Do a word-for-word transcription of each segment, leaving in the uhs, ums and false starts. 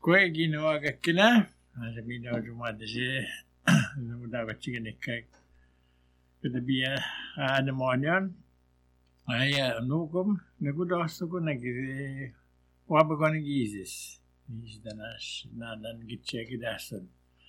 Kue ginawa ka kina, sa binaw dumadasi, dapat sige nikay. Kada biya, ano mo yan? Ay, nukum, nagudos ko nag, waba ko nag-isis. Is danas, nanan gitse kidasan.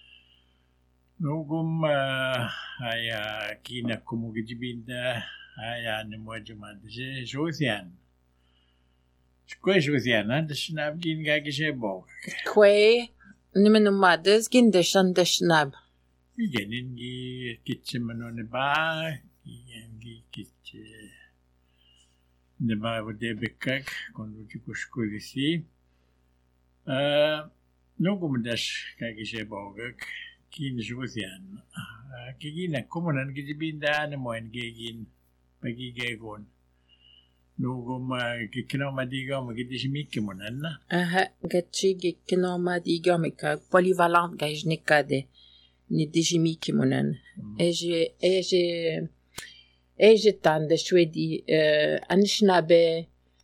Nukum, ay, kina kumugijibinda, ay, ano mo dumadasi, sosiyan. Kue sosiyan, ha? Das nab gin gagise bog. Kue, nimen umades gin deshan deshnab. Genin gi kitche manone ba, gi kitche ne ba vode bekak kondu kushko visi. Uh, no gumdas kagise bogak kin josian. Kigina komunan gijibinda ne moen gegin pagi gegon. No gum kikino madiga magidishimike monanna. Aha, gatchi kikino madiga meka polyvalent gajnikade. Ni dijimi kimonen. Eje eje eje tande shwedi eh anshnabe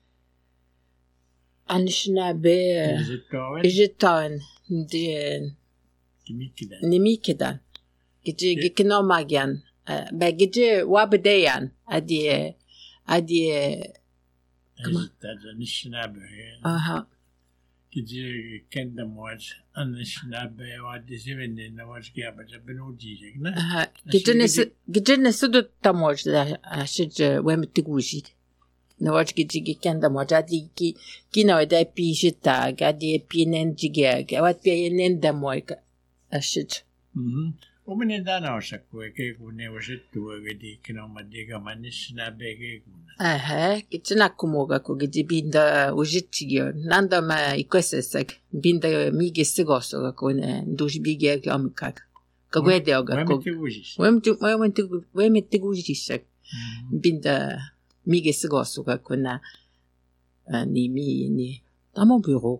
anshnabe eje tan de nimikedan. Gije gikno magian. Ba gije wabedeyan adi adi aha Gije kenda moj anishnabe wa disivenne na waj gya baja benudi jegna. Aha gije ne gije ne sudu tamoj da ashij wemtiguji. Na waj gije kenda moj adi ki kino da pijita gadi pinen jige ga wat pinen da moj ashij. Mhm. Omene dana osakwe ke kune washitu gadi kino madiga manishnabe ge. Aha, kitna kumoga ko gidi binda ujitio. Nanda ma ikosesek binda mige sigoso ko ne duj bige amkak. Ko gwede oga ko. Wem tu wem tu wem tu gujisek. Binda mige sigoso ko na ni mi ni dans mon bureau.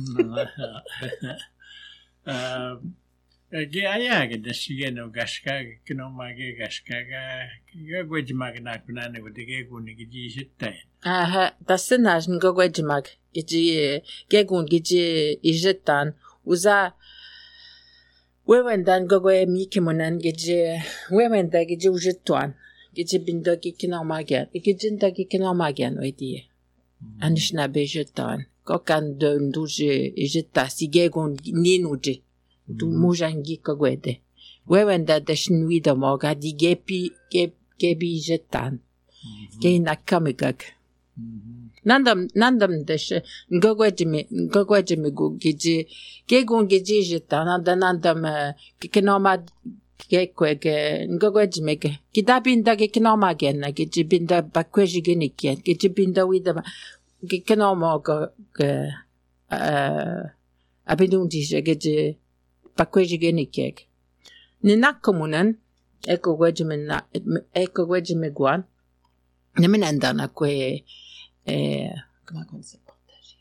Euh Ge aya ge dasiga no gaska kino mage gaska ga ga gwejmag na kuna ne wdige guni giji sitta. Aha, tasnaj ngo gwejmag giji ge gun giji ijetan uza wewendan go gwe mikimonan giji wewenda giji ujetwan giji binda ki kino mage giji nda ki kino mage no idie. Anishna bejetan ko kan de nduje ijeta sige gun ninuje. Tu mujangi kagwede. Wewenda deshnwida moga di gepi gep gebi jetan. Ge nakamigak. Nandam nandam desh ngogwejimi ngogwejimi go giji ge gon giji jetan nanda nandam kikenoma ge kwege ngogwejimi ge kidabinda ge kinoma genna giji binda bakweji genikia giji binda wida kikenoma go ge uh abidundi giji pakweji genikek. Ni nakkomunen eko wejimen na eko wejimen guan. Ne menenda na kwe eh comment on se partage.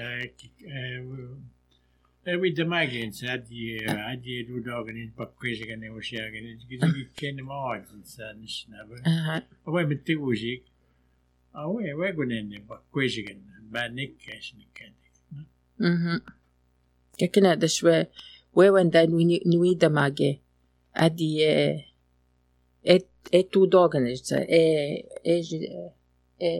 Eh eh we de magins adi adi do dogen pakweji gene oshia gene gidi ken maagin sa nishnabe. Aha. Awe mitiguji. Awe we gonene pakweji gene ba nikkesh nikken. Mhm. Kekena de shwe wewenda nui nui da mage adi e et et tu doganitsa e e e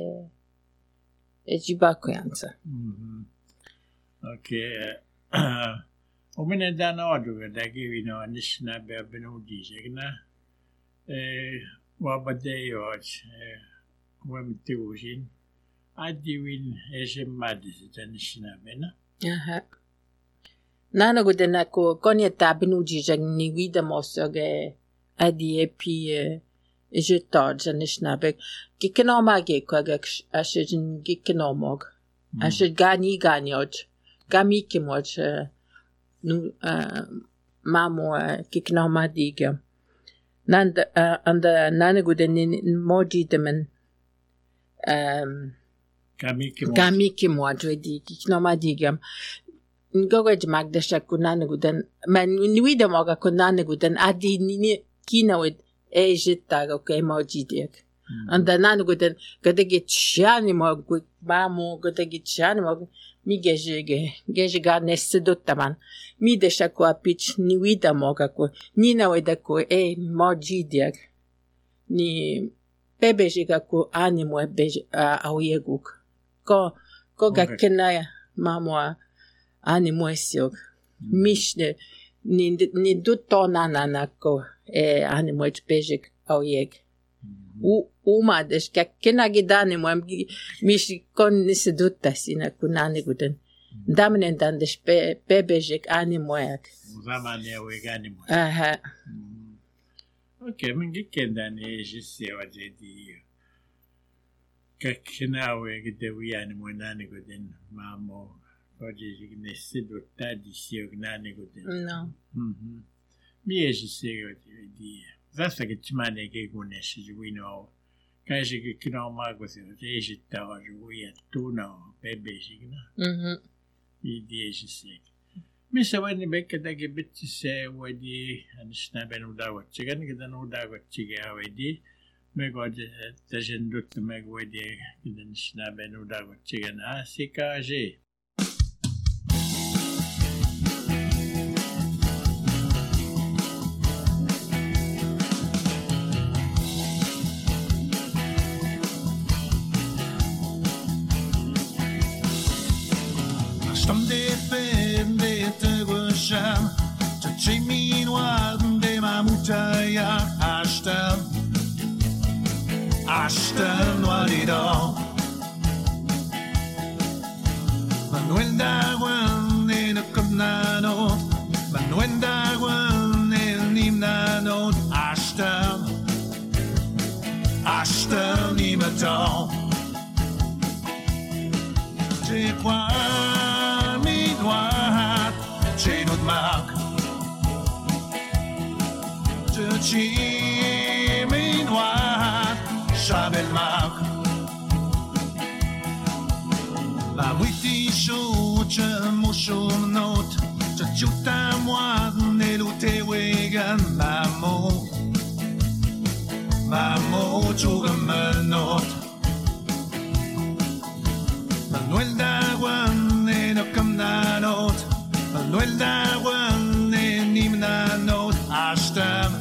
e jibakoyansa. Mhm. Okay. Omene dana odu da givi no nishna be benudi jegna. Eh wabade yoj wemtiujin adi win eje madis nishna bena. Aha. Nana gudena ko konya tabinuji jagni wida mosoge adi epi je todge nishnabe kikeno mage ko gak ashejin kikeno mog ashej gani ganyoj gami kimoj nu mamo kikeno madiga nanda anda nana gudena moji demen um Gami kimoj gami kimoj wedi kikeno madiga Ngogwej magdasha kunane guden man niwida moga kunane guden adi ni kina wed ejita go ke emoji diek Anda nanu guten gada gitshani mo gut bamo gada gitshani mo mi gejege gejega nesse dottaman mi desha ko apich ni wida mo ko ni na weda ko e mo gidiak ni bebejega ko animo beje auyeguk ko ko gakena mamo animo esiok mishne ni ni dutona nana ko e animo bejeg auyeg u uma des kena gidane mo mish kon nisse dutta sina kunane guten damnen dan des bebejek animo yak Zamane weganimo. aha Okay, men gikendan e jisse wajedi. Kakena we gide wi animo nane guden mamo wajedi nesse dutta disi ognane guden. no Mhm. Mi e jisse wajedi. Zasta che ci mane che conosci qui no. Che che che no ma così, che ci sta oggi tu no, bebe ci no. mhm I dieci sei. Mi sa wani becca da che bitti se wadi anishna benu da wacce kan che da no da wacce che awedi. Me gode da jendut me wadi che da anishna benu da wacce kan asika je. Ashton Walido Manuel Dawan in a Comnano Manuel Dawan in Nimnano Ashton Ashton Nimato J'ai quoi mi droit j'ai notre marque Je suis mi droit Chabel marque La witi show je mocho note Je juta moi nelute wegan mamo Mamo juga menot Manuel Dawan en a kamnanot Manuel Dawan en nimnanot Ashtam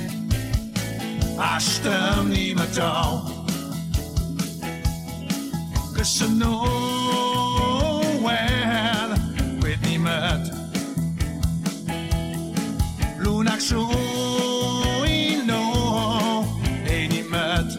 Ashtam nimato Cause I know well with nimat Lunak so ino e nimat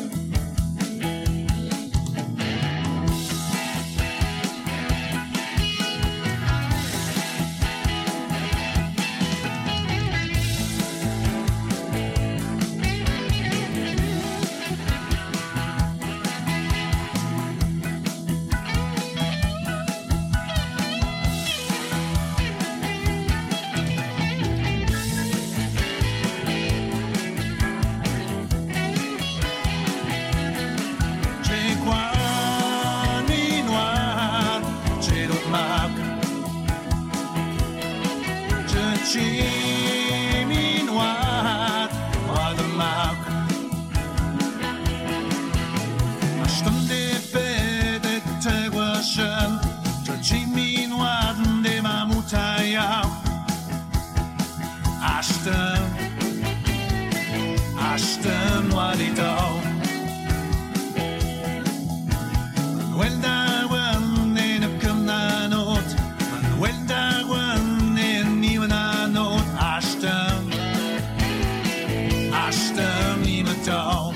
Ashton, Ashton, what it all. Manuel Dawan in a Comnanot, Manuel Dawan in Nimananot, Ashton, Ashton, Nimato.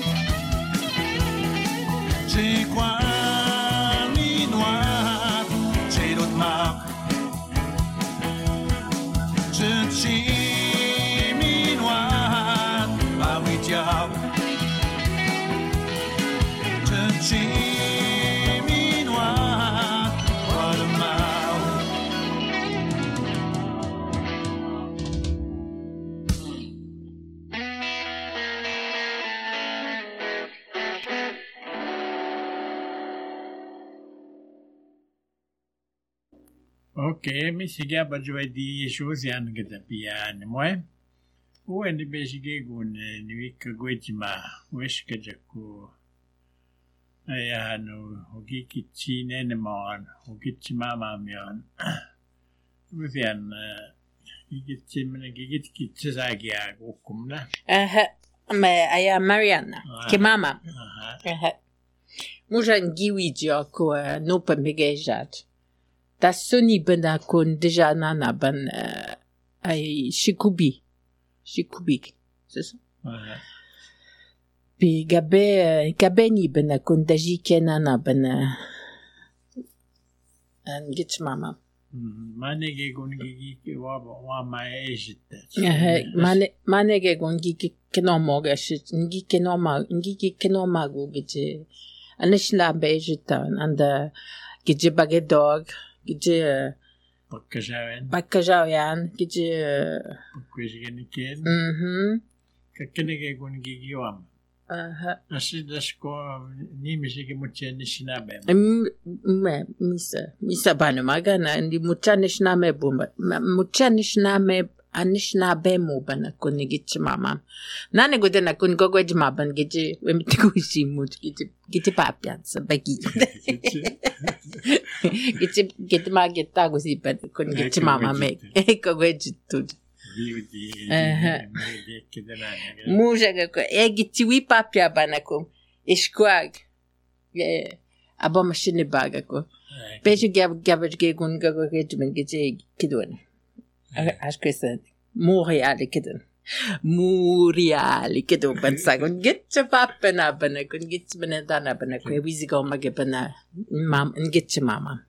J'ai quoi, mi noir, j'ai d'autres marques. Je suis Ok, mi si gaba giovedi Josian che da piano, moi. Uwe ni besige kun ni wika gwejima weska jaku aya hanu hogikitsi nene maan hogitsi mama mian Vivian gigitsi mene gigitkitsi sagia ukumna Aha, me aya Mariana, ke mama. Aha. Muja ngiwijia ko nopa megejat. Ta soni bena kon deja nana ban ay shikubi. Shikubik, c'est ça? Puis gabe gabe ni bena kon daji kenana bena an gitch mama. Manege kon gigi wa wa ma ejit. Mane manege kon gigi kenomoga shit ngi kenoma ngi kenomago gije anishla bejitan and gije bagedog gije Bakkajawen. Bakkajawen gije Bakkajawen ken. Mhm. Kakkenege kon gigi wam. Aha. Asidas ko ni misige mutchen sinabe. Me misa misa bana magana ndi mutchen sinabe bomba. Mutchen sinabe anishna bemo bana kon gitch mama. Nane godena kon gogwej maban gije wemtikushi mut gije gije papiansa bagi. Gije gije mageta gosi ban kon gitch mama me. Gogwej tud. Muja ko e gitch wi papia bana ko. Ishkwag. Yeah. Aba machine baga ko. Beju gav gavage ge gun gogwej men gije kidon. Acho que é Montreal kidden. Montreal kiddo ban sagon gitche pappen abana kun gitche benedana abana ko wizi go mage bana mam gitche mama.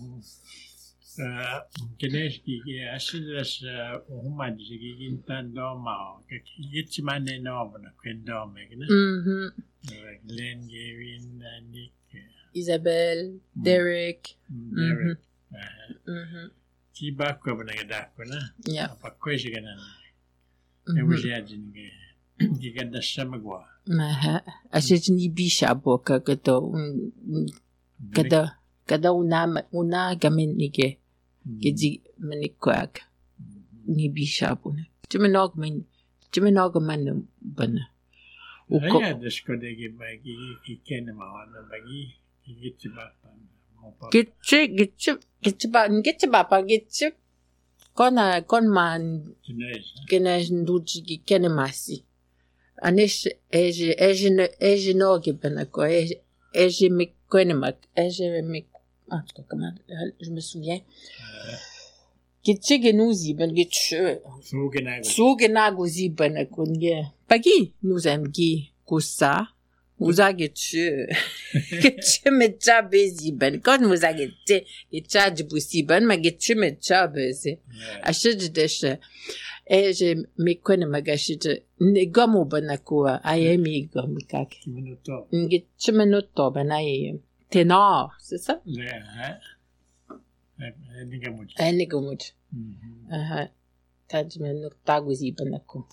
Uh keneski ke asidas uma digi gintan do ma ke gitche mane no bana kun do megna. Mhm. Glenn Gavin Nick Isabel, Derek. Derek. Mhm. Ti bakko bana gadako na. Yeah. Pakko sigana. E wajajin ge. Gigada samagwa. Maha. Asijni bisha boka kato kada kada una una gamin nige. Gidi manikwak. Ni bisha bune. Timenog min timenog man bana. Aya desko de ge bagi ikene ma wana bagi gitsi bapan. Gitche gitche gitche ba gitche ba pa gitche kona kon man kenej nduji kene masi anish eje eje eje no gibana ko eje eje mi kone mak eje mi ah comment je me souviens gitche genuzi ben gitche so genago so genago zibana kunge pagi nous aime gi kusa Uza gitche gitche mecha bezi ben kon uza gitche gitcha jibusi ben ma gitche mecha bezi ashid deshe eje mi kone magashid ne gomo banakua ayemi gomikak minuto gitche minuto ben ay tenor c'est ça yeah ni gamut ni gamut aha taj minuto taguzi banako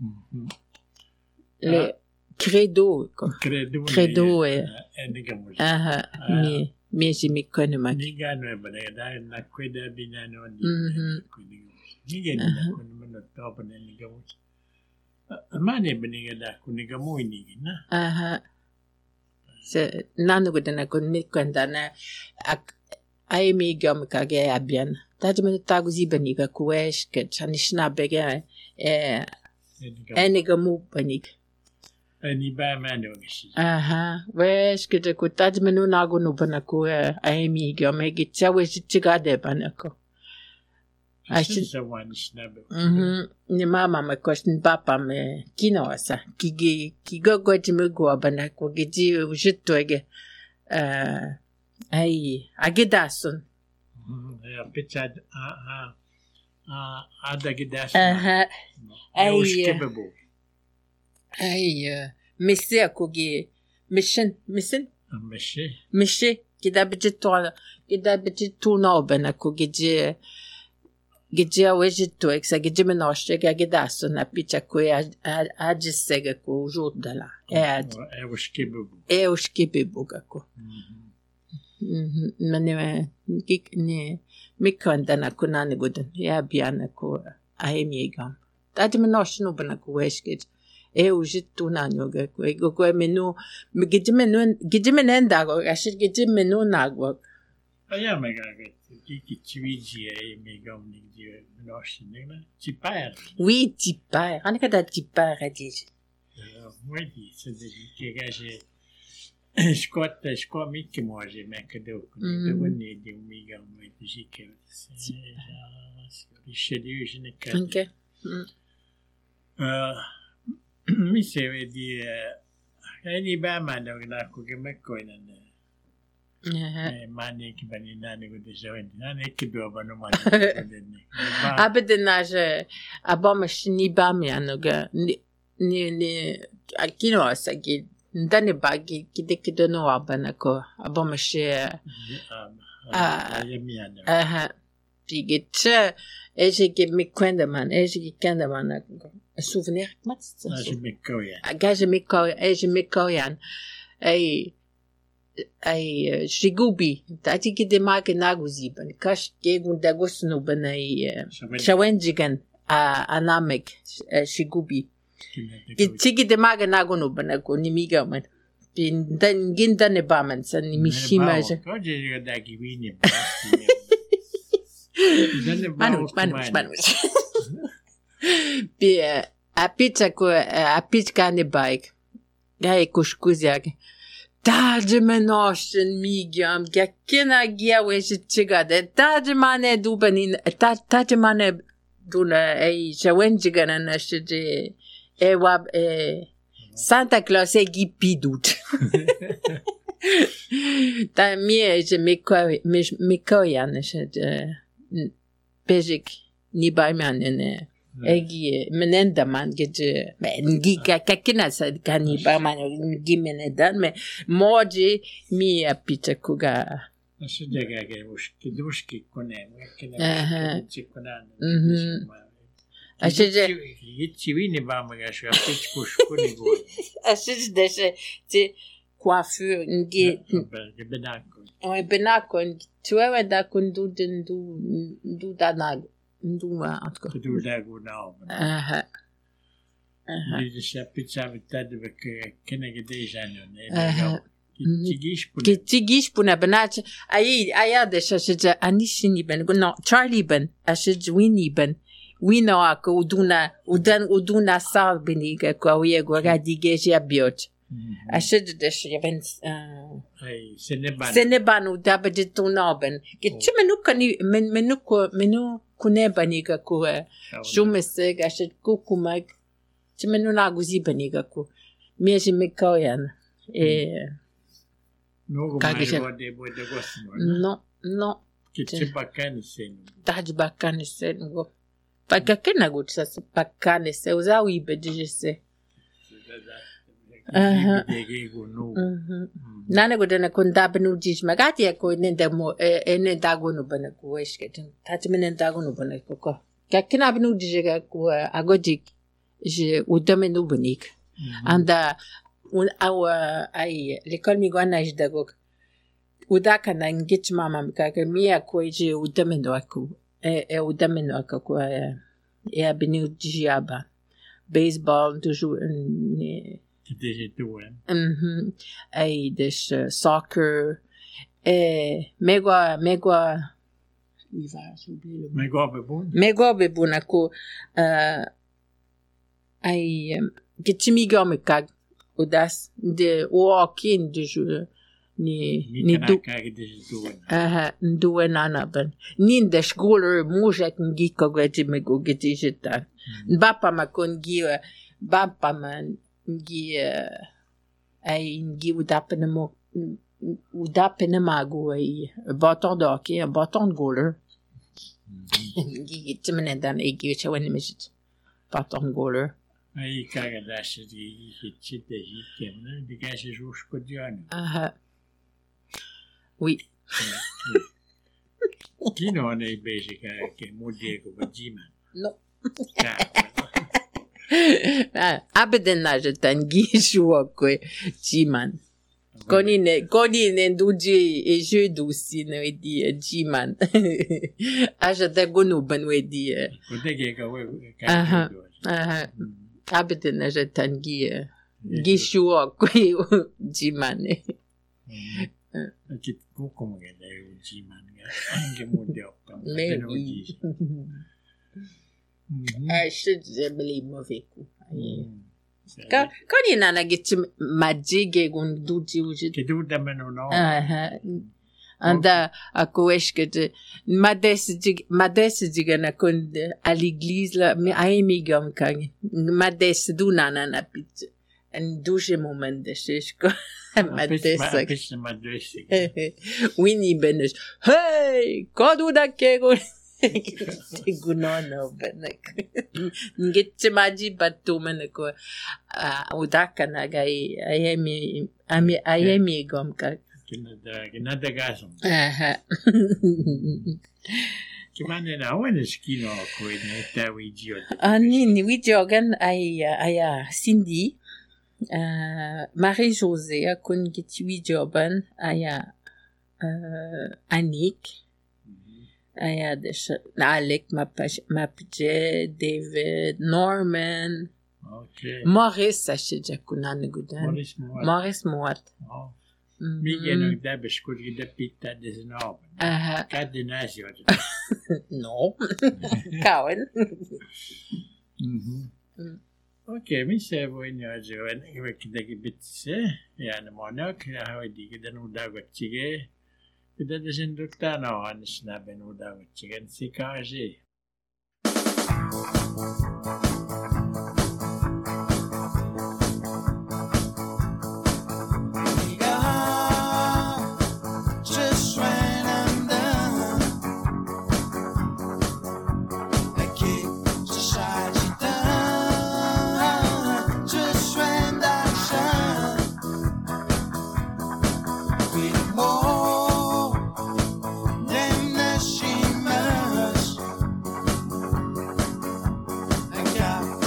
le Credo, credo, credo è. Ah, mi mi si mi kone ma. Ni gano e bane da na kweda binano ni. Mhm. Ni gano ko no top ne ni gamu. Amane bane da ko ni gamu ni na. Aha. Se nanu ko dana ko ni kwenda na ak ai mi gam ka ge abian. Tadi me taguzi bani ka kuesh ke chanishna bege e eni gamu bani. Ni ba mano nisi. Aha, wes kete ko taj menu nago no banako ai mi ga me gitcha wes chiga de banako. Ai sa wan snabe. Mhm. Ni mama me question papa me kino asa. Ki ki go go ti me go banako giti jitto ege. Eh ai agedason. Mhm. Ya pitchad a a a ada gedason. Aha. Ai skibebo. Ai, messe a kogi mission mission messe messe che da budgetto che da budgetto no bene kogi je ge a wegetto exa ge me nostre che ge da so na piccia qui a a gesega ko joda la e e o skibebo e o skibebo ko mhm mane ki ne mi kanda na kunani godan ya biana ko ai mi gam Taji menos no bana ku weskit. E ujit tunan yoga ku. Ego ku menu gidi menu gidi menenda go. Ashit gidi menu nagwa. Ja, men kan ikke tvivle i mig om det norske, ikke? Tipper. Oui, tipper. Han kan da tipper redis. Moi, så det ikke kanskje skott skott mycket mer men kan det det var ni det mig om det sikkert. Det skjedde jo ikke kan. Okay. Eh, mi ser de är ni bara man då när jag med koinen. Eh, man inte bani nani går det så inte. Han inte då bara man. Abadan naje abamash ni bamya noga ni ni ni akino asagi ndane bagi kideke no abana ko abamash ah yemiana. Aha pigete eje ke mi kwenda man eje ke kenda man souvenir mat Je me koya. agaje mi ko eje mi koyan ai ai shigubi tati ke de marke naguzi ban kash ke gunda gosno banai shawenjigan a anamek shigubi ke tigi de marke nagono banako ni miga man bin dan ginda ne baman san ni mishima je Ko je da givini. manu manu manu bi a pizza ko a pizza ne bike ga e kushkuziag Tađe me nošen migam, kakina gija weše čiga, da tađe mane dubanin, tađe mane duna, ej, šawenđigana naše, e wab, e, Santa Claus e gi pidut. Ta mi je, že mi kojan, naše, pežik, ni bajmane, ne. Egi menenda man gece ngi kakina sa kani ba man ngi menenda me moji mi apita kuga Nasıl dega ge uski duski kone kene çikona. Mhm. Aşıcı Yitçivini ba mı gaşı apit kuş kone go. aşıcı deşe ti coiffure ngi Benako. o benako tuwe da kundu du du danag nduma atko Du da go now. aha Dit is pizza met dat we kennen gedezen ne. Aha. Tigish Ke tigish puna banach ai aya de shashja anishini ben no Charlie ben ashj wini ben wino ako uduna udan uduna sal beniga ko ye go gadige je biot ashj de shven Hey, seneban. seneban udaba de tunaben ke chimenu kani men menu ko menu kune baniga ko shumese ashj kukumag chimenu naguzi baniga ko meje mekoyan e No, Kage- maar de boy de gosten. no no Kitche bakan sen. Taj bacana se go. Paga que na gut sa bacana se usa o ibe de se. Aha. De go no. Mhm. Nana go dana kun da benu dis magati ko ne da mo e ne da go no bana ko eske tin. Taj men da go no bana ko ko. Ka kina benu dis ga ko agodik. Je o dame no bonik. Anda un awa ai l'école mi gwana jidagog. Udaka na ngit mama ka ka mia ko je udamendo aku e e udamendo aku e e abinu diaba baseball toujours ne Det är då. mhm ai des uh, soccer e mega mega iva subilo Men går på bon. mega bebuna ko uh, ai um, gitimiga me kag udas de walking de jour ni ni du Kage det är då. aha nduwe nana ban nin de scholar mujak ngi ko gati me go gati jeta bapa ma kon gi bapa man ngi ai ngi udapene mo udapene mago ai bâton de hockey un bâton de goaler ngi timene dan e gi chawen mishit bâton de goaler Ai kage det så det hit det hit men det kanske är så skodian. aha oui Kino ne basic ke modie ko bajima. non Ah, abadan na jatan gi shuwa ko jiman Konine, konine duji e je dusi no edi jiman. Aja da gonu ban wedi. Kutege ka we. Aha. Aha. Abeten aja tangi. Gishuo kwe jimane. Kit kuko mga dayo jiman nga. Ang model pa. Maybe. I should believe mauvais coup. Quand, quand il y en a qui magique gun duji uji. Che tu dameno no. Aha. Anda a coesh que de mades dig mades digana kun à l'église là mais ai mi gam kan mades du nana na pizza. En douche moment de shishko. Mades. Pisse mades. Winnie benes. Hey, kodu da kego. Gunono benek. Ngitse maji batumen ko udaka na gai ayemi ami ayemi gom ka. Kinada kinada gasum. Aha. Kimane na wena skino ko ne tawi jio. Ani ni wi jogan ay aya Cindy. Uh, Marie-Josée a kun git wi joban aya uh, Annick. Aya des Alec Mapje, David, Norman. Okay. Maurice sache jakunan gudan. Maurice Moat. Maurice Moat. Oh. Mige no da beskut gida pitta des no. Aha. Kadinasio. No. Kauen. Mhm. Okay, mi se voi ne ajo en kida gibitse ya na monak ya hawdi gida no da gachige. Kita desin dukta no anis na benuda chicken sikaje. Yeah.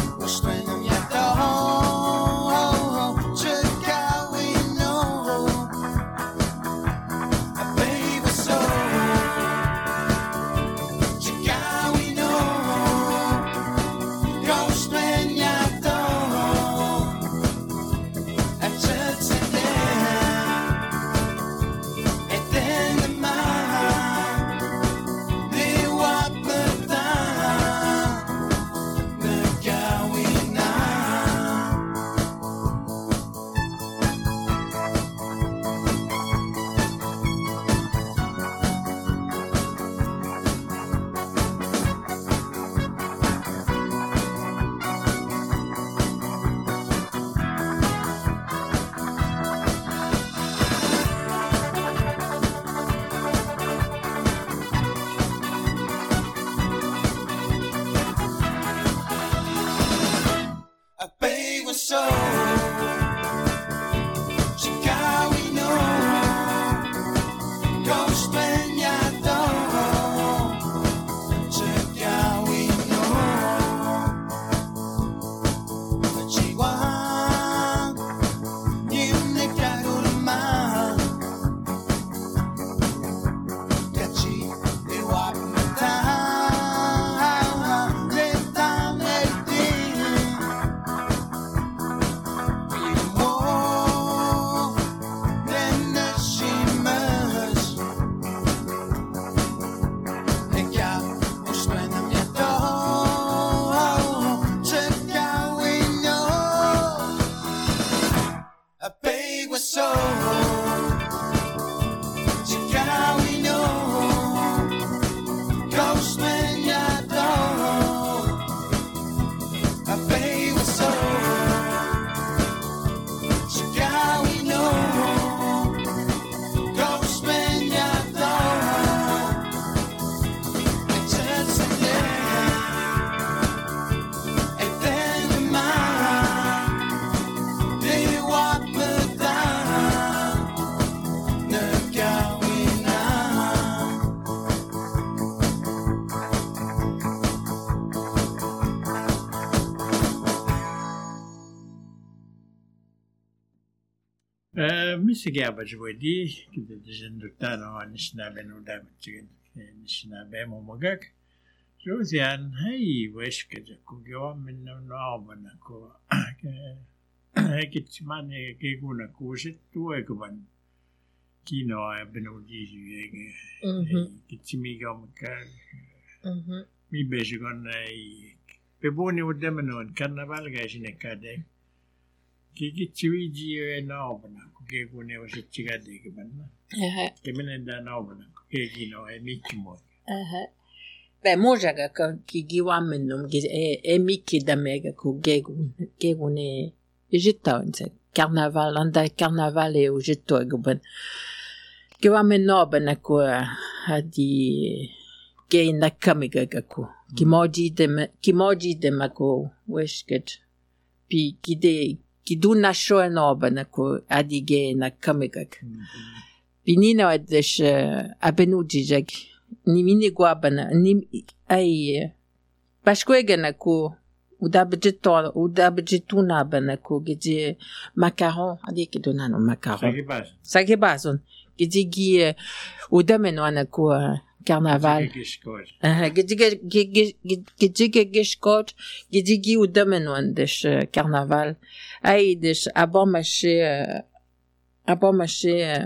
Missä käypä se voi di, että sen tuttaan on nisnä benuda mitään nisnä bemo magak. Josian hei wesket kun jo minä naavana kun hekit mani kekuna kuusit tuekuvan kinoa ja benudi syege. Kitsimiga makar. Mi besikon ei. Beboni udemenon karnaval gaisin ekade. Kikitsiviji ja naavana kun kekuna osit chikade kebanna. Kemenen da naavana kun kekino ei mikimo. Ben mojaga ka kigiwamenum gi e e mikki damega ku gegun gegun e jitaunse carnaval anda carnaval e ujito guban giwamen nobana ku hadi ge na kamiga ku kimoji de kimoji de mako wesket pi kide kiduna shoe nobana ku hadi ge na kamiga binino adesh abenujijag ni mini guabana ni ai pasquegana ko udabjito udabjituna bana ko gije macaron adi ki donano macaron sake bason gije gi udameno ana ko carnaval eh gije gije gije gishkot gije gi udameno andes carnaval ai des abomache abomache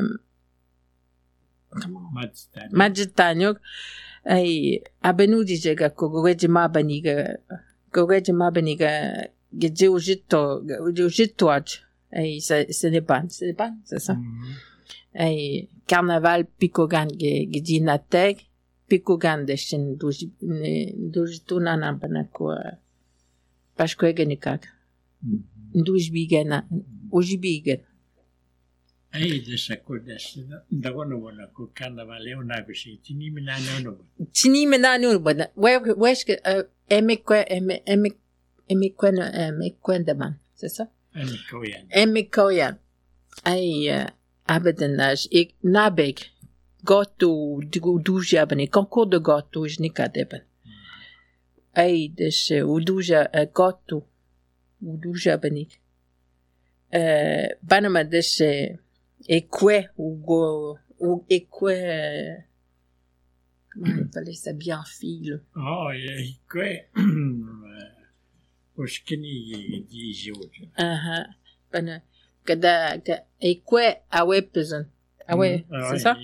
Majitanyo ai abenudi jega ko gogeje mabaniga gogeje mabaniga geje ujito ujito ai ce n'est pas ce n'est pas c'est ça ai carnaval pikogan ge gejinatek pikogan de shin duji duji tunana banako pasko genikak duji bigena uji bigen. Ei tässä kodassa, da kono vuonna kun karnavaali on aikuisia, tini minä ne on. Tini minä ne on, mutta weske emme kue emme emme emme kue emme kuendaman, c'est ça? Emme kojan. Emme kojan. Ai abedenas ik nabek gotu duja bani concours de gotu jnika deben. Ai des uduja gotu uduja bani. Eh banama des et quoi ou go ou et quoi comment il fallait ça bien fil oh et quoi oskini di jojo aha bana kada et quoi awe pesan awe c'est ça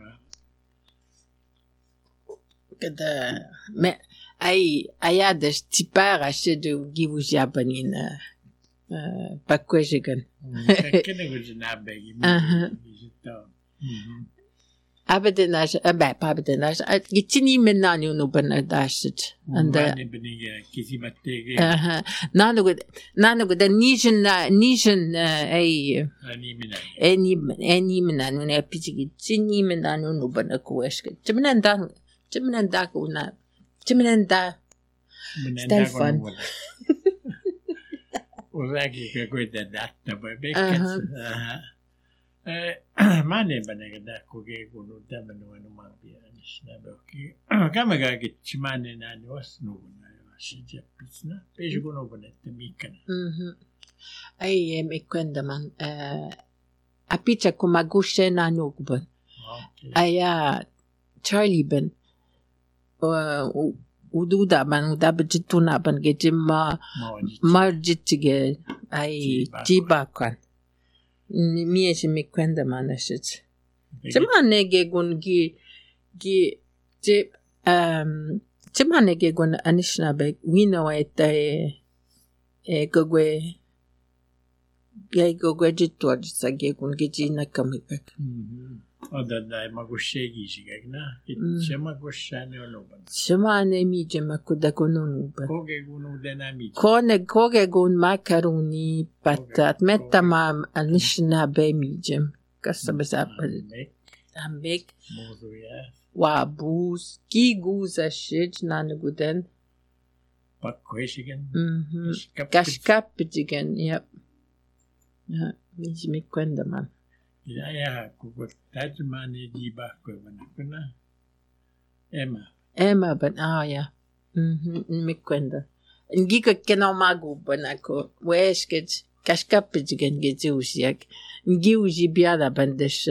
kada mais ai aya des tipar acheter de givu japanina Uh, pas quoi j'ai gagné. Abedenage, ben pas abedenage. Gitini maintenant nous benadashit. And uh, nanu nanu da nijen nijen ay any any menanu ne piti gitini menanu no benakueske. Timenanda timenanda kuna timenanda. Stefan. Usein kuitenkin datta voi pekkäs. Mä en epäne että kokee kun tämmöinen on oman pienissä näböki. Kämme kaikki mä en enää osnuvuna ja sitten pitsna. Pesi kun on että mikään. Mhm. Ai me kwendaman eh apitcha kuma gushena nugban. Aya Charlie ben. Uh, ududa ban udabjituna ban gejima marjitige ai jibakan ni miye mi kwenda manashit jamane ge gun gi gi je um jamane ge gun anishna be wino eta e gogwe ge gogwe jitwa jisage gun gejina kamika Oda dai magushegi sigagna, chama gushane onoban. Chama ne mi jema kudakononuba. Koge gunu denami. Kone koge gun macaroni patat metamam anishna be mi jem. Kasabasa ambek. Mozuya. Wabus giguz ashij nanuguden. Pakkoisigen. Mhm. Kashkapitigen, yep. Ja, mi jemi kwendaman. Ja, ja, kun täytymään niin jiibahkoivana, kun Emma. Emma, but ah, ja. Mhm, mi kwenda. Ngika kena magu bana ko wesket كاشكابجن جيجوشيك نجيوجي بيالا بندش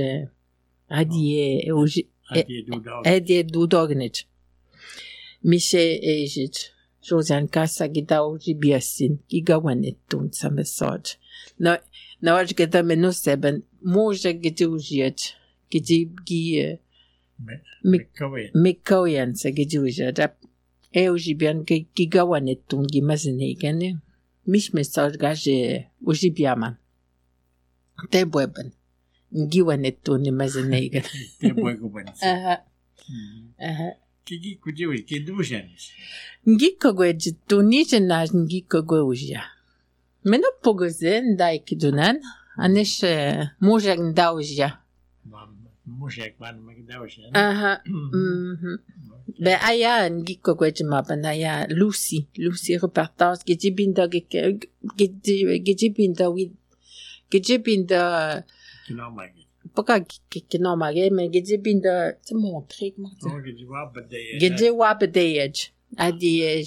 هدي وجي هدي دوداغ هدي دودوغنج ميشي ايجيج جوزان كاسا جداوجي بياسين جيجاوانتون سامساج نا نواج كده منو سبن موجة جيجوجيج جيجيب جي مكوين مكوين سجيجوجيج ايوجي بيان جيجاوانتون جيمازنيجن مش مساج gaje uji biaman te bueben ngiwanetu ni mazenega te buego buen aha aha kiki kujiwi kidujan ngiko gweji tuni jena ngiko gwejia meno pogoze ndai kidunan anish mujak ndawja mujak ban magdawja aha mhm be aya ngiko gweji mabana ya Lucy Lucy reportage gejibinda gejibinda wi gejibinda kinomagi poka kinomagi me gejibinda te montrer comment gejiwa bade gejiwa bade adi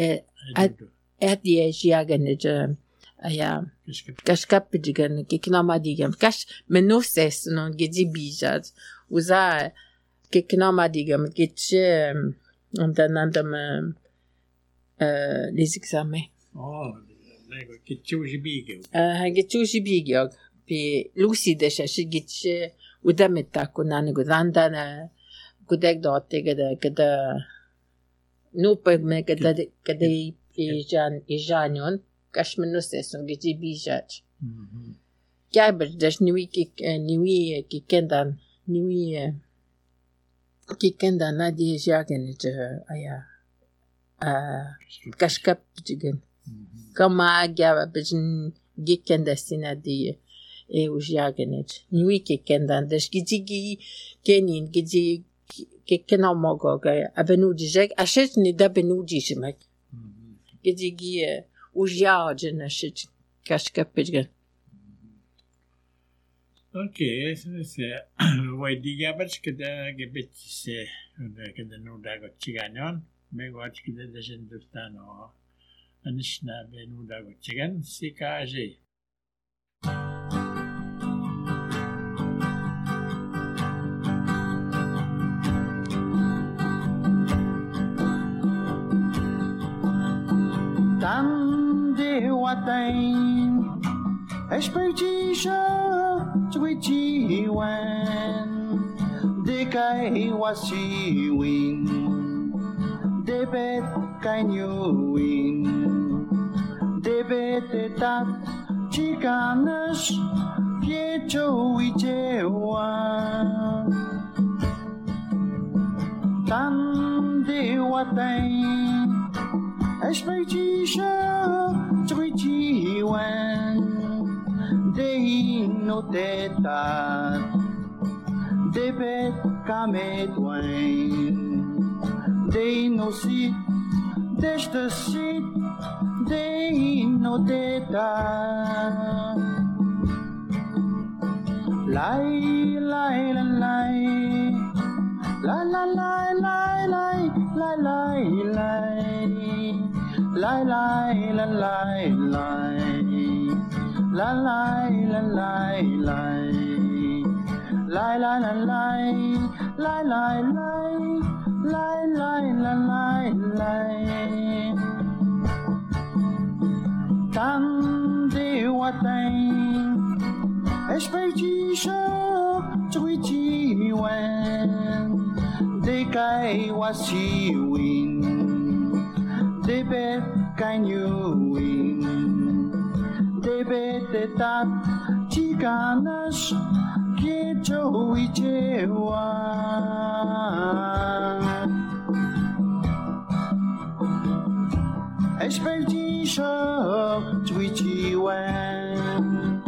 adi jiagan aya kashkapjigan kinomadigan kash menoses non gejibijat uza Kekinamadigam, Gitche, und dann anderen äh, les examens. Oh, Gitchuji Bigel. Äh, Gitchuji Bigel. Puis Lucy de Shashi Gitche, Udameta, Kunan, Gudandana, Gudek Dotte, Gada, Gada, Nupe, Megada, Gada, Ijan, Ijanion, Kashmenuses, und Gitchi Bijat. Gabber, das Nui, Nui, Kikendan, Nui, Kikenda na di jagen je aya ah kashkap jigen kama gaba bijin gikenda sina di e u jagen ni kikenda das gigi kenin gigi kikena mogo ga avenu dijek achet ni da benu dijimek gigi u jagen achet kashkap jigen. Okej, så det ser vad det gabats kada gebet se kada no dago chiganyon me watch kada de jendustano anishna be no dago chigan sikaje Tan de watain Expectation Twitchy when the guy was she win, the bet can you win, the bet that chicanas get you with one. Tande watain, expectation twitchy when. They no that they bet come twain. They no see there's the seat. They no that lie lie lie lie lie lie lie lie lie lie lie lie lie lie La la la la la la la la la la la la la la la Tan de watain expectation twitchy when the guy was she win the bet can you win Debete that chicanas get you with Expectation twitchy when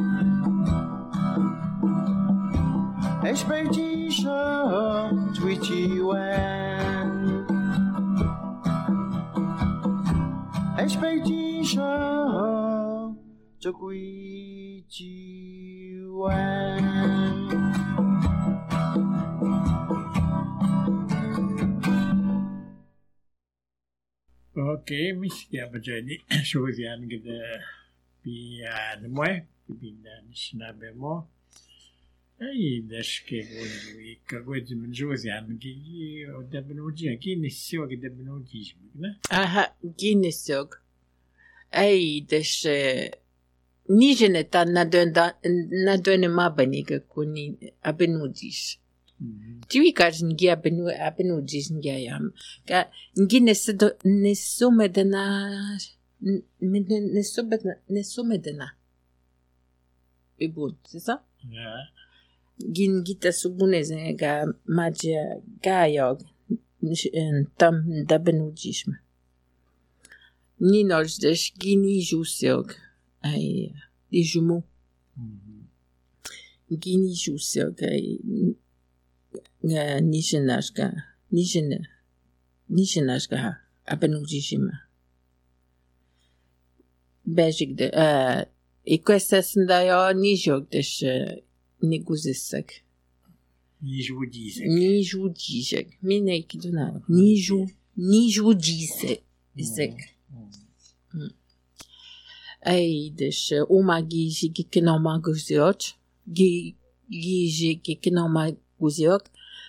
Expectation twitchy when Expectation cho quý chiều anh Okej, miski abajani. Shozian gede Pi ane moe, pibinda ni sinabe mo. Ai dashke gondi ka gondi menjozi an gi o debnoji ki ni sio ki debnoji ne. Aha, Guinnessog. Ai dash ni jeneta na dönda na dönne mabaniga kuni abenudis. Tiwi kaj ngi abenu abenudis ngi yam. Ka ngi neso neso medena neso medena neso medena. Ibut, c'est ça? Ja. Gin gita subuneze ga magia gayog tam dabenudisme. Ni nós des gini jusiog. Ai, des jumeaux. Gini jusiog ai nishenashka nishen nishenashka abenudisme. Bejig de uh, e questa sandaio ni jog des ni guzisek. Ni judisek. Ni judisek. Mine kiduna. Ni ju ni judisek. Isek. Ai des uma gizi kikenoma guziot. Gi gizi kikenoma guziot.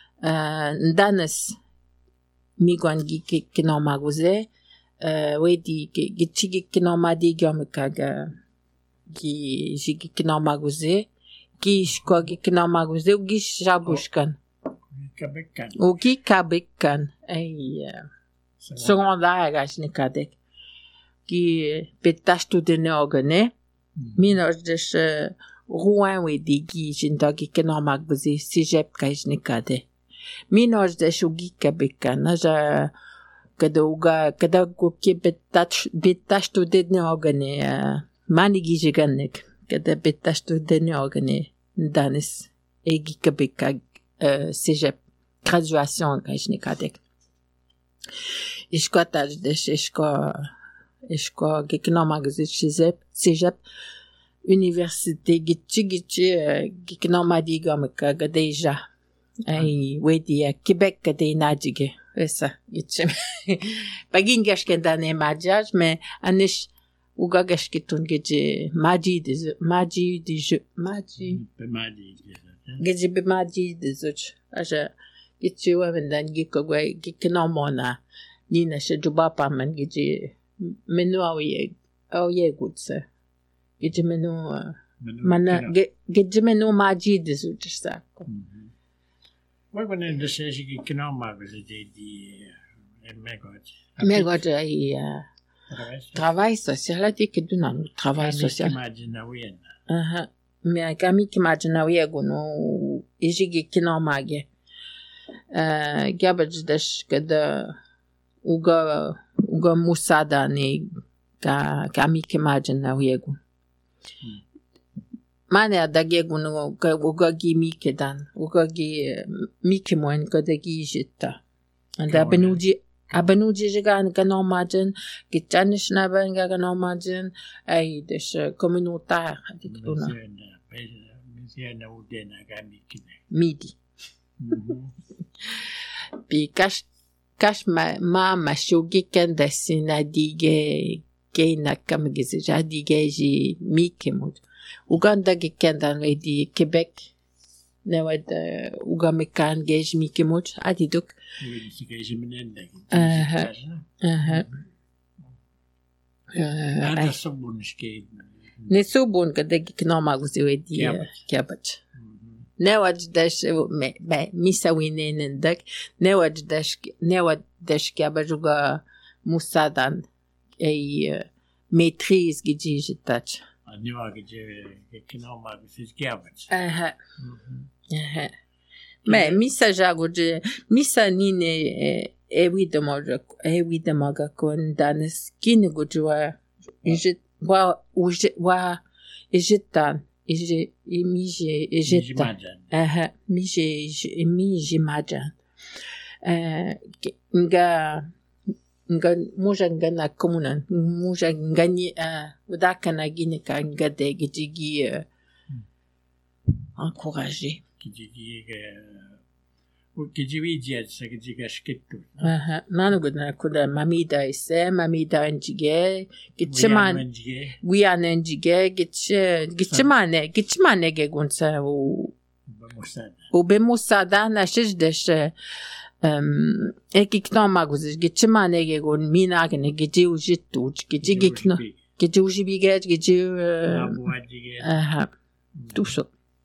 Danes migwan gi kikenoma guze. Wedi gichigi kikenoma digomikaga. Gi jigi kikenoma guze. Gi shkogi kikenoma guze. Gi shabushkan. Kabekan. O gi kabekan. Ai secondaire nikadek. Ki petastu de neogane. Minos des Rouen wedi gi jindagi kikenoma guze. Sijep kajnikade. Minos des ugi kabekan. Naja kada uga kada kuki petastu de neogane. Mani gi jiganek. Kada petastu de neogane. Danis. Egi kabeka sijep. Graduation kajnikadek. Ishko taj des ishko ishko kikenoma guze sijep sijep. Université gitchi gitchi kikenoma digomika gadeja. Ai wedi a Québec gade nadige. Essa gitchi. Pagingashken dane majaj me anish uga gashkitun geje maji de maji de maji Bemadi. geje be maji de zuch. Aja gitchi wavendan gikogwe gikenoma na nina shejubapa man geje menu awie awie gutse. Geje menu mana geje menu maji de zuch sa. Wai wane de se ki kinoma guze de di megot. Megot ai travail social la dik duna travail social. Imagina wien. Aha. Me kami kimagina wiego no ejigi kinoma ge. Uh, gabaj dash kada uga uga musada ni ka kami kimagina wiego. Mane adagego no ka uga gi mikedan uga gi mikimoen kada gi jita. Anda benuji abenuji jigan ka normagen gitanish na ben ga normagen ai des communautaire dikduna. Monsieur na udena ga mikine. Midi. Pi kash kash ma ma ma shogi kenda sina dige ke na kamgize jadige ji mikimut. Uganda ge kenda di Québec. Ne wad ugamekan gej mikimut adiduk. Oui, c'est que je me n'ai Aha. Aha. Ada sobunske. Ne subun kada giknoma guzi di kiabat. Ne wad dash me me misa winen dak ne wad dash ne wad dash kiabajuga musadan ei maîtrise gijitach. Anima que je kinoma guzi kiabat. Aha. Aha. Me misa jago je misa nine ewi de moga ewi de moga kon danes kin gujwa ije wa uje wa ejetan ije imije ejeta. Aha, mije imije maja. Eh nga nga muja ngana komunan muja ngani udaka na gine ka ngade gijigi encourager. Qui dit que Kijivijiat sa kijigaskittu. Aha, nanu gudna kuda mamida ise, mamida njige, gitchiman, guiana njige, gitch, gitchimane, gitchimane gegunsa u, u bemusada na shijdesh, um, ekikno maguzish, gitchimane gegun minagene, giji ujittu, giji gikno, giji ujibiget, giji, aha, tusho.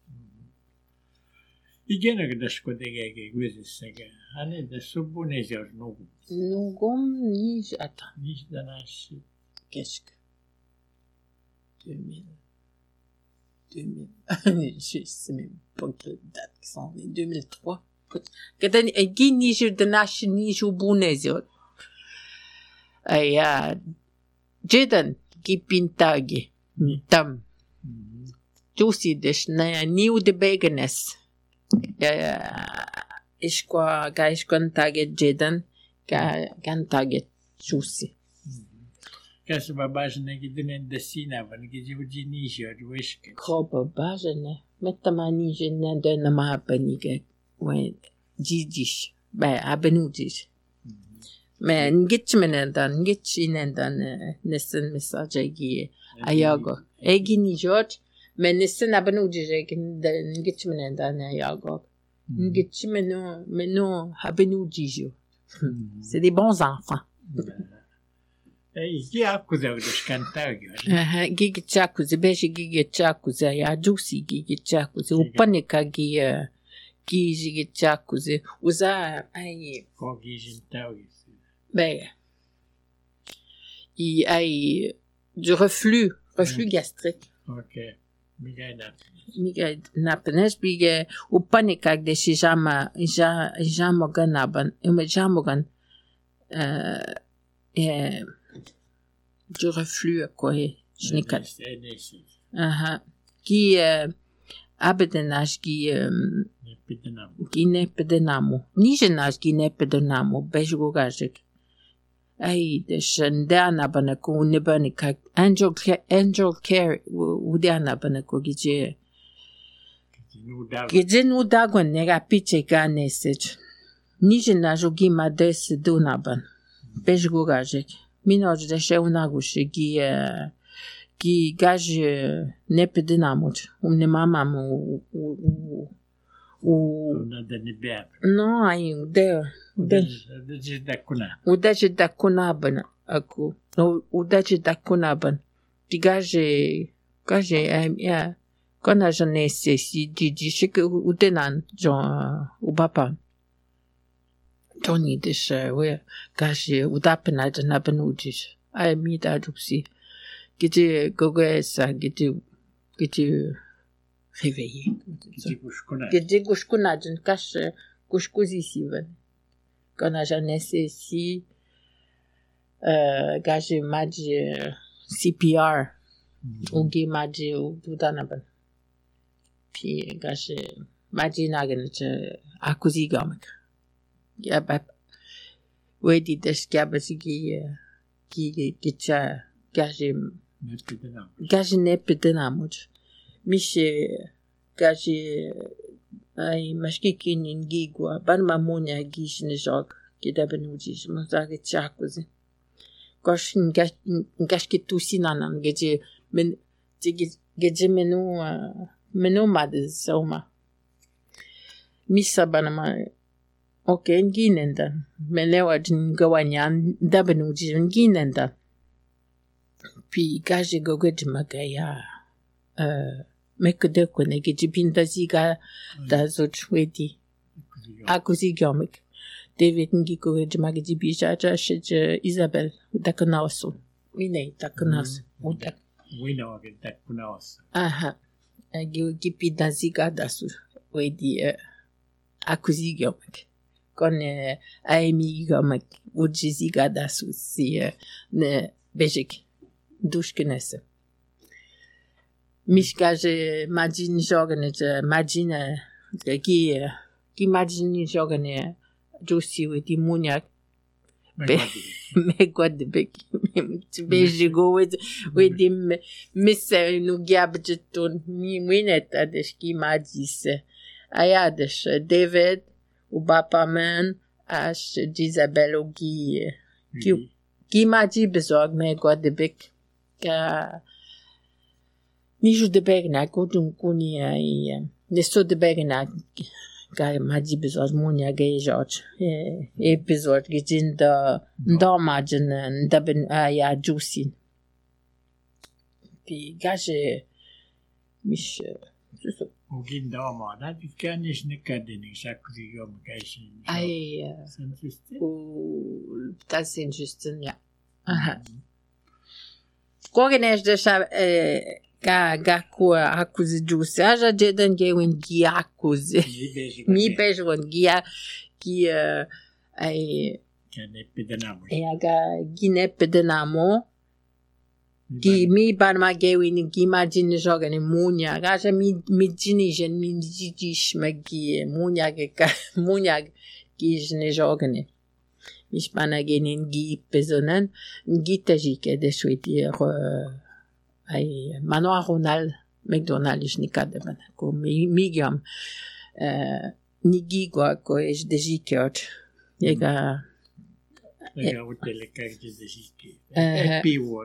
Igen că dașco de gege guzisega. Ane de subunezor nugum. Nugum nici ata. Nici de naș. Keşke. deux mille. deux mille. Je sais même pas quelle date qui sont nés. deux mille trois. Când ai nici de naș nici ubunezor. Aia. Jedan ki pintage. Tam. Jusi deci na niu de begenes. Iskwa ga iskwan target Jedan ga gan target Jusi. Ca să babajne gidene de sina, van gijuji nici orweșke. Ko babajne, metama nici ne de na ma panike, we jijish, ba abenujish. Me ngitchmenen dan ngitchinen dan nesen mesaj gi ayago. Egi ni George men nesen abenujish egi ngitchmenen dan ayago. Ngitchmeno meno abenujish. C'est des bons enfants. Ei, chi accusa di scantare? Eh, gigi chakuzi, beshi gigi chakuzi, ya juicy gigi chakuzi, upanika gi gi gigi chakuzi, uza ai Ko gigi taui. ben i ai du reflux, reflux gastrique. Ok. Migaina. Miga napenes bige upanika de shijama ja jamogan aban, ume jamogan euh eh du reflux quoi je n'ai pas aha qui abedenage qui qui n'est pas de namo ni jenage qui n'est pas de namo bejugajik ai de shandana banako ne banika angel angel care udana banako gije gije nu dagwan nega piche ganesej ni jenage gi mades dunaban bejugajik Minoj de še unaguši, ki ki gaži ne pedinamoč, um ne mamam u u u Da ne bea. no ai de de De da kuna. u de da kunaban aku no u de da kunaban ti gaži gaži ai ya kana jane se si di di shi u denan jo u papa Tony deci, we, ca și udapena de na benudici. Ai mi da dupsi. Gite gogoesa, gite gite réveillé. Gite gușcuna. Gite gușcuna, gen ca și gușcuzi si ven. Quand a jeunesse si euh ca și magi C P R. O gi magi u dudana ben. Pi ca și magi nagen ce acuzi gamek. Ja, ba wedi des gabasi gi gi gicha gaji gaji ne pedenamuj mishi gaji ai mashki kinin gigwa ban mamunya gishne jog gida benuji mazage chakuzi goshin gashki tusinanan geje men geje menu menu mades soma misa banama Ok, nginenda. Melewa din gawanyan dabenu din nginenda. Pi gaje gogoji magaya. Uh, mekde kone geji binda ziga da zoch wedi. Akuzi gyomik. David ngi gogoji magaji bijaja shije Isabel udakanawasu. Wine dakanawasu. Udak. Wine wage dakanawasu. Aha. Agi gipi da ziga da su wedi akuzi gyomik. Con Amy Gomek, Ujizi Gadasu, si ne Bejik, Dushkinese. Mishkaje Majin Jogane, Majina, Gi, Gi Majin Jogane, Josi with the Muniak. Me God the big Bejigo with with him, Miss Nugiabjeton, me win it at the ski magis. Ayadish, David. Ubapamen as Isabel Ogi Ki Ki maji bezorg me go de bek ka ni ju de bek na ko dum kuni ai ne so de bek na ka maji bezorg monia ge George episode gejin da da majin da ben ya juicy pi gaje mish Ogin dama, dat ik ken is niet kadden, ik zeg die jong keisje. ai o ta sin justin ja aha Kogenesh de sa ga ga ku akuzi juicy aja jeden ge win gi akuzi mi bejo won gi gi ai Ken ik bedenamo. e ga gine pedenamo Gi mi ban ma gewi ni gi ma jin joga ni munya gaja mi mi jini jen mi jiji shmagi munya ge ka munya gi jne joga ni mi spana ge ni gi pezonan gi tajike de suiti ai Manoir Ronald McDonald is ni kade ban ko mi mi gam ni gi go ko is de jikert ega Ik ga vertellen, kijk, dit is ik. Piwo,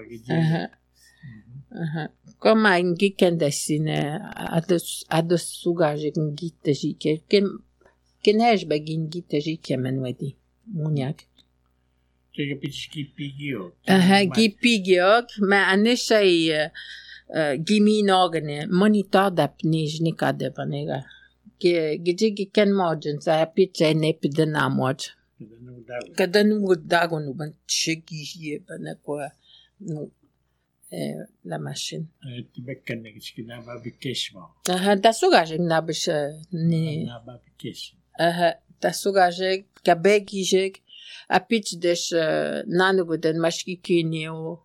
Comme un geek dessine à dos à dos sugaje con gitte jike ken ken hej bagin gitte jike menwedi muniak Kijk, een beetje skipigio. aha gipigiok ma anishay gimi nogane monitor dap nij nikade banega ke gije ken margin sa pitche ne pidena mot kada nu dago nu ban chegi je banako nu la machine. Tu bekken ik skina ba bikeshma. Aha, da sugaje nabish ni. Na ba bikesh. Aha, da sugaje kabegi a pitch des nanugo den mashkikini o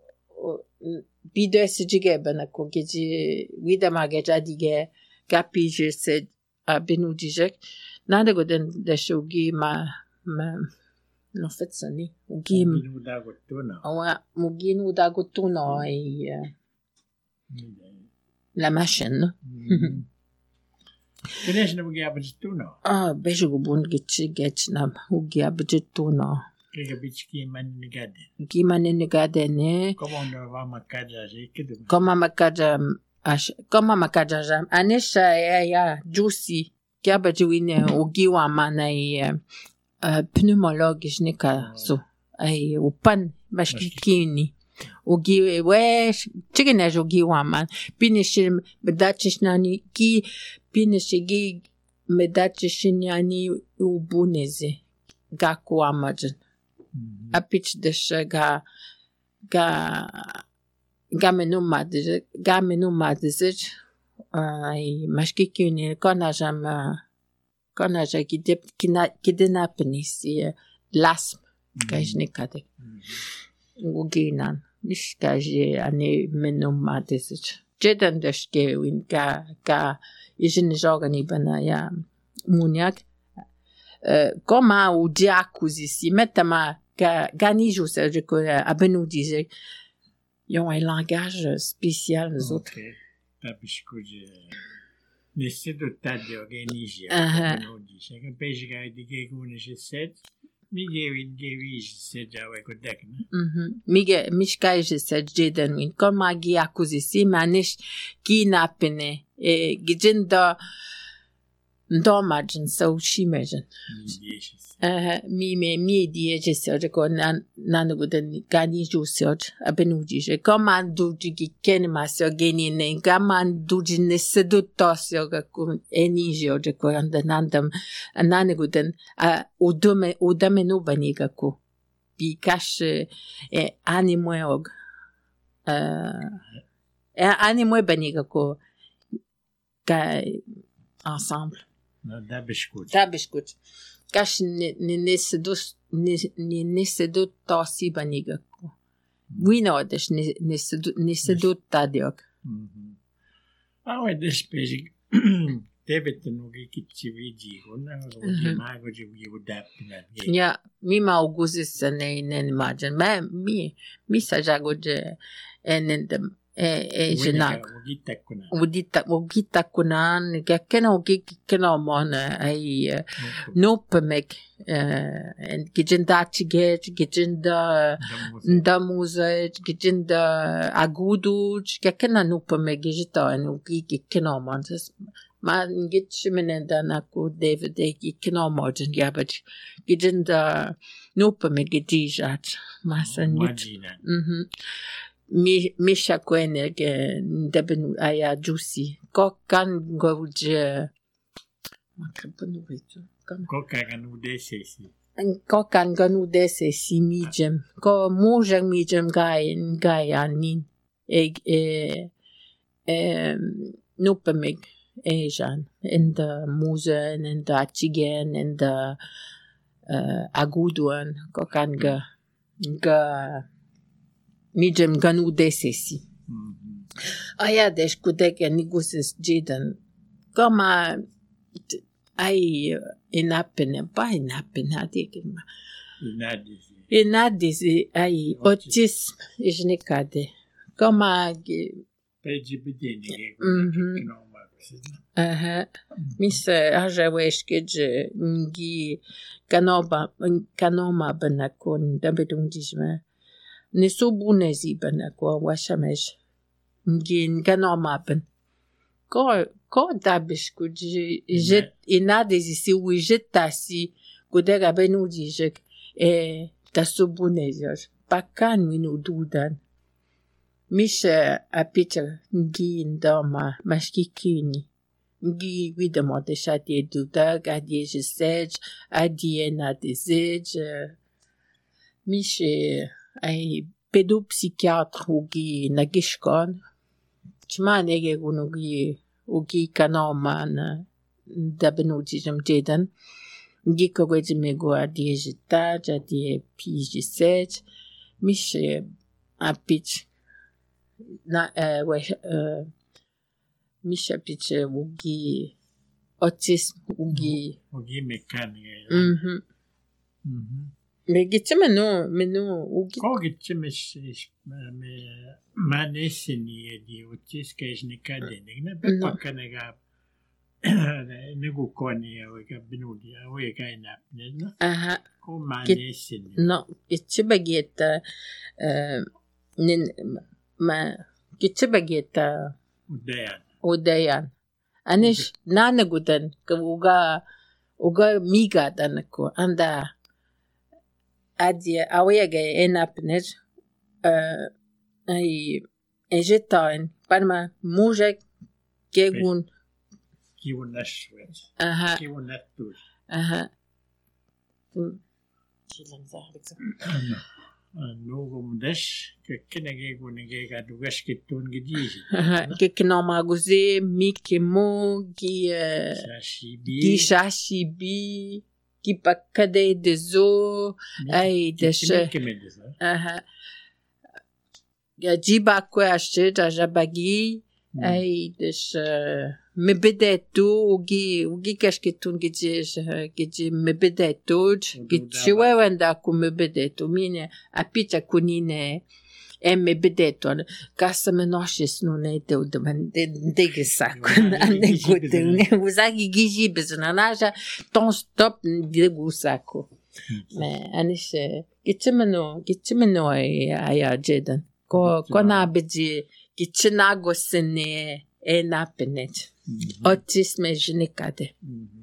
bido sijige bana ko geji wida magaja dige kapije se a benudijek nanugo den deshugi ma ma no fetsani ugi Minu da gotuna. awa muginu da gotuna ai la machine Kenes na mga abituna. ah bejo bun gichi get na ugi abituna Kijk, een beetje man nigade. Gimane nigade ne Kom on, waar makaja zeker. Koma makaja ash koma makaja jam anisha ya ya juicy kiaba jiwine ugiwa mana i pneumologisch nika so ai upan bashkikini ugi we chigene ugiwa man pinishim bedachishnani ki pinishigi medachishinyani ubuneze gaku amajin a pitch de ga ga ga menu madze ga menu madze ai mashkikini kona jam kona ja gidep kina kidena penisi las kajne kade uginan mish kaje ane menu madze jeden deshke win ga ga izin jogani bana ya muniak Koma u diakuzi si metama ga ganiju se je ko abenu disait yon un langage spécial nous autres. Tabiskuje. Nesse do tadio organije. Abenu disait que peixe ga dige gune je set. Mi gewi gewi je set ja we ko dek. Mhm. Mige mishkai je set jeden win koma giakuzi si manish ki napene e gijinda Ndomajin so shimejin. Eh mi me mi die je se ko nan nanugo den gani ju se abenuji je komando gi ken ma se geni ne gamando gi ne se do tosio ga ko eni je ko andandam nanugo den a udome udame no baniga ko bi cash e animoog eh e animo baniga ko ka ensemble. Da biskut. Da biskut. Kash ni ni se do ni ni se do tosi baniga ko. Wino des ni ni se do ni se do tadiok. Ah, ouais, des basic. David no gi kitchi vidi, ona go mago ji gi udap na. Ja, mi ma augustis ne ne imagine. Ma mi mi sa jago de en dem e e jenak Wagita kuna. udita udita kunan kakkena ukikkena mona ai nopemek en gijenda chige gijenda ndamuza gijenda agudu kakkena nopemek gijeta en ukikkena mona ma gitchmenenda naku David ikkena mona yabat gijenda nopemek gijat masan mhm mi misha kwene ke ndebenu aya juicy kokan goje makapanu vetu Kokan ganu desesi. kokan ganu dese si mijem ko moja mijem gai gai anin e e e nupemig e jan in de muzen in de chigen in de aguduan kokan ga ga mijem ganu desesi. Aia deci cu deke niguses jidan. Kama ai inapene pa inapene adike ma. Inadisi. Inadisi ai autism isnikade. Kama Peji bideni. Mhm. Aha. Mis aja weshke ngi kanoma kanoma banakon dabedung dijma. Ne so bunezi bana ko washamej ngin ganomapen ko ko dabish ku jet inadezi si wijitasi kudega benu dijek e taso bunezi pakan minu dudan misha apita ngi ndama mashkikini ngi widamo de shati dudag adie jesej adie na desej misha ai pedopsychiatre ugi nagishkon chmanege unugi ugi kanoman dabnuti jamjedan ngi kogweji mego adie jeta adie piji set mishe apich na we mishe apich ugi autism ugi Ugi mekani. mhm Mhm. Me gitme no me no ugi Ko gitchemish me manesini di utiska isnikade. Ne pepakanega. Negu koni weka binudi weka ina. aha Ko manesini. no gitbe geta nin ma gitbe geta Udayan. odayan anish nanagudan ka uga uga miga danako anda adia awege enapnet uh ai ejetain parma mujek kegun Kiwun nashwet. aha Kiwun natus. aha Nogum dash kenege gunege gadugash kitun gidiji. ke kinoma guze mikimo gi Sashibi. gi shashibi gi pakade de zo ai deshe aha jiba kwa ashte jabagi ai desh mebedetu ugi ugi kashketun gije gije mebedetu gije wenda ku mebedetu mine apita kunine e mebedetu kasa menoshis nune de de de gesak ane gute ne uzagi giji beznanaja ton stop de gusako me anishe gitmeno gitmeno aya jeden ko kona beji gitnago sene e napenet autisme genikade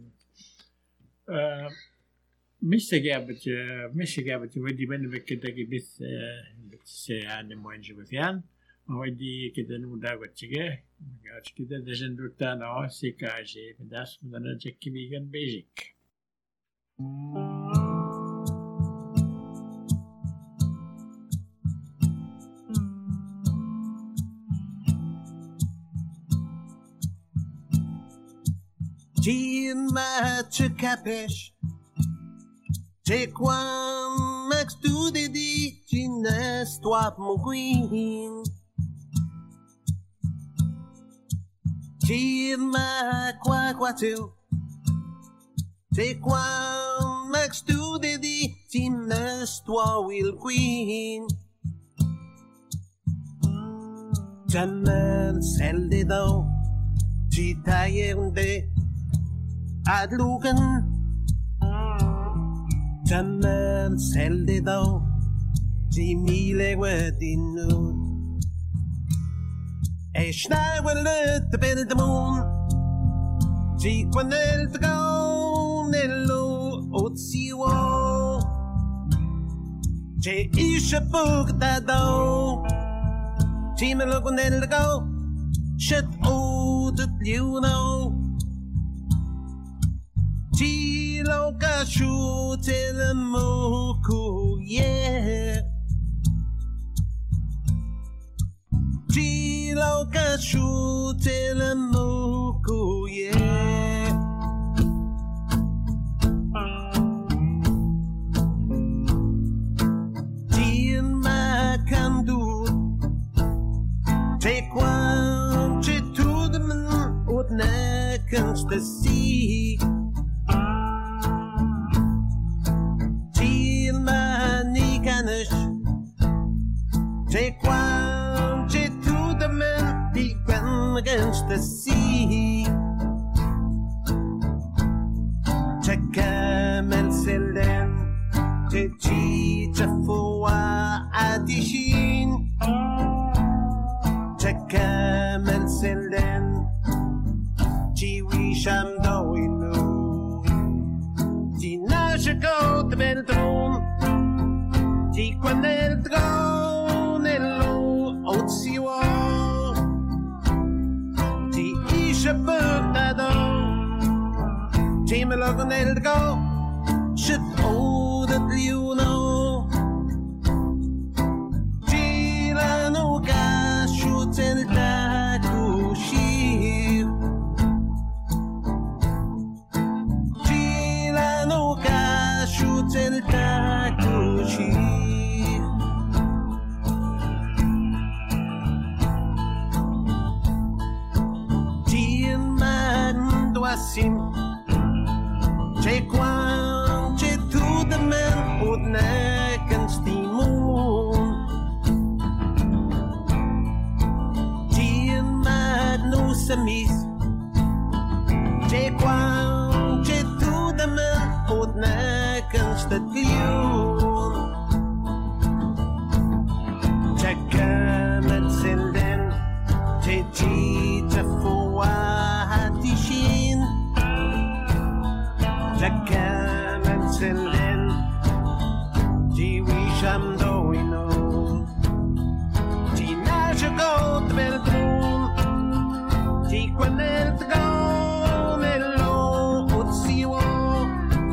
Misgabat misgabat ودي بن كده بس بس يعني موجه بفيان ودي كده نودا وتشجع قاعد كده دجن دوتانا سيكاجي بداس بدنا جكي بيجن بيجيك Jima Chikapesh Take one max to the D Gines Twap Muguin Jima Quaquatil Take one max to the D Gines Twa Will Queen Jamen selv det dog, til tagerende at lukken. Jamen selv det dog, til milewe din ud. Jeg snakker lidt til bælte moon, til kvanel til gavn, eller ud siver. Til ische buk der dog, til med lukken eller gav, shit ud et liv nu. Til lukker sju til en muku, yeah. Til lukker sju til en muku, yeah. Til mig kan du take one til tudmen ud nækkens det sig. Til mig nikanes take one til tudmen de kvænkens det sig. Til kamel selv den til tita for at de skin. Kamel selv den, de wisham dog endnu. De nasje går til bæltron, de kvanel drone eller ud siver. De ische bøgter dog, de med lukken el går, shit ud et liv nu. Til der kunne ske til at nu gashu til der kunne ske. Din mand du er sim til kwan til tudmen ud nækkens dimon. Samis take one to do the man ud nækkens det liv. Tak kamel selv den til tita for at de skin. Tak kamel selv den de wisham dog endnu. De nasje går til bæltron, quan el drone eller ud siver.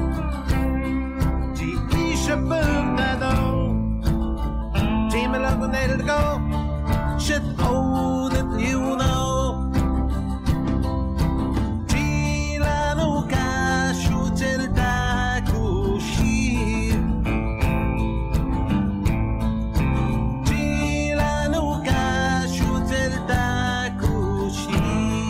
De ische bøgter dog, de med lukken el går, shit ud et liv nu. Til at nu gashu til der kunne ske. Til at nu gashu til der kunne ske.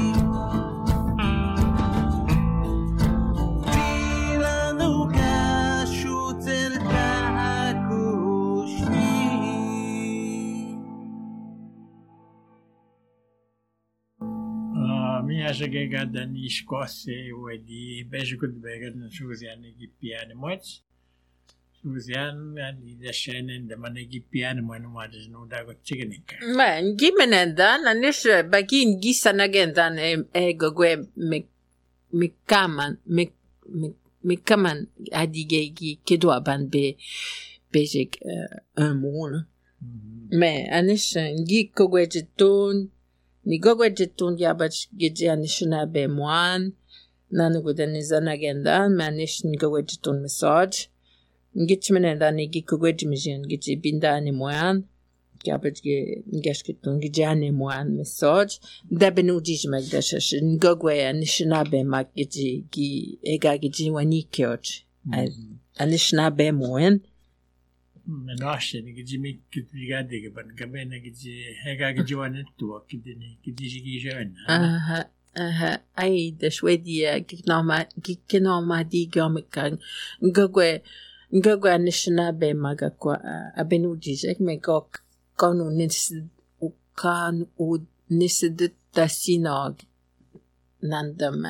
Minha chegada da Escócia e de beijo que de beijo na Suziana que piano muito. Suziana ali da Shannon da mana que piano muito mais não dá com chicken. Man, gimenenda na nish bagin gisanagendan e gogwe me me kaman me me me kaman adige gi kedo ban be bejek un monde. Mais anish gi gogwe jetun ni gogwe jetun ya bach geje anishna be moan nanu godani zanagendan manish ni gogwe jetun message ngitmenenda ni gi gogwe jimjin geje binda ni moan gabet ge ngashkitun gejane moan message da benudij magdashash ngogwe anishna be makgeji gi ega geji wani kyot anishna be moan menashe ni geji mi kitigade ge ban kabene geji ega geji wani tu kidini kidiji gi jen aha aha ai da Schwedia gignoma gignoma di gomikan ngogwe ngogwe anishna be magakwa abenudij ek me gok konu nis kan ud nisidit tassinog nandam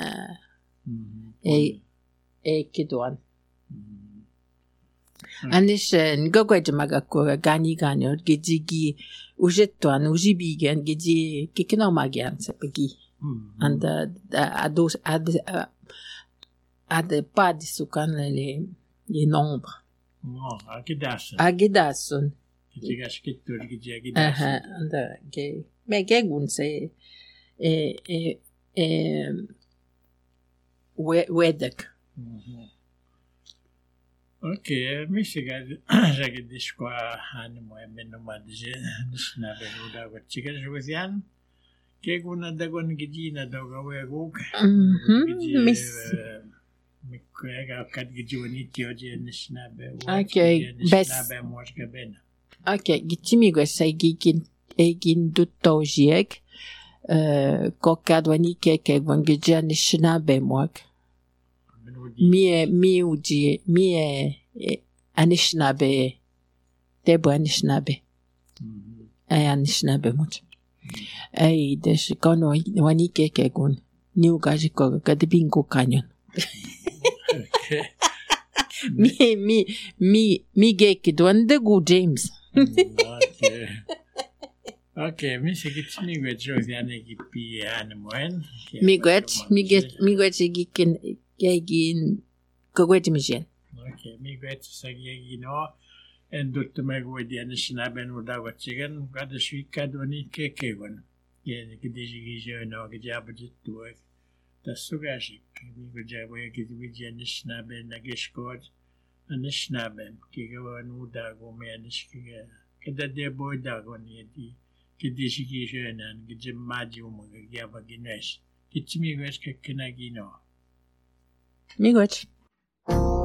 e e kiduan. Anish ngogwaj magakura gani ganyo gijigi ujetuan ujibigen giji kikino magian sepegi. And ados ad ad pas sukan les les nombres. Oh, agidasun. Agidasun. Gigaskittur gigi agidasun. Aha, and ge me gegun se e e e wedek. Okay, misiga jagdish kwa han mo meno madje nisna beluda gotchiga jwzian. Keguna dagon gigi na doga weguk. Mhm. Miss Mikwega kad gigi wani tioje nisna be. Okay, best. Nisna be moshga ben. Okay, gitimi go sai gigin egin dutojiek. Uh, kokadwani keke gigi nisna be mok. Mie mi uji mie anishnabe debo anishnabe ay anishnabe much ay des kono wani keke gun niu gaji ko kadibingo kanyon mi mi mi mi geke donde go James. Okay. Okay, mi sigit mi gwejo ziane gipi anmoen. Mi gwet mi get mi gwet gikin Gagin Gogwetimijan. Okay, mi gwet sagi no en dutto meg wedi an snaben uda watchigen gad shika doni kekegon. Yen gidiji gijo no gijabut tuek. Das sugashik mi gjawe gidimijan snaben nagishkod an snaben kigon uda go me an shkiga. Kada de boy dagon yedi gidiji gijo nan gijmaji um gyaba ginesh. Kitimi gwet kekenagino. Mi gwet.